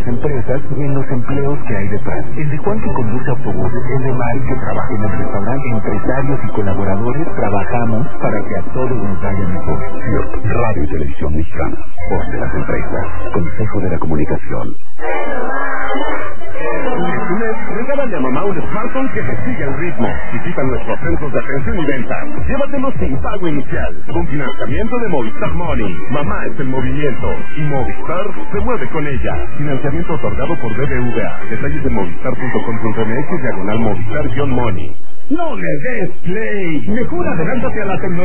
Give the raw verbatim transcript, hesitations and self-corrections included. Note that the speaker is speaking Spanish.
empresas y en los empleos que hay detrás. El de Juan que conduce autobuses, el de Mari que trabaja en el restaurante, empresarios y colaboradores trabajamos para que a todos nos vaya mejor. Radio y Televisión Mexicana, voz de las empresas, Consejo de la Comunicación. Regálale a mamá un smartphone que te siga el ritmo. Visita nuestros centros de atención y venta. Llévatelo sin pago inicial, con financiamiento de Movistar Money. Mamá es el movimiento y Movistar se mueve con ella. Financiamiento otorgado por B B V A. Detalles de movistar punto com punto m x diagonal Movistar-Money. No le des play. Mejor adelántate a la tecnología.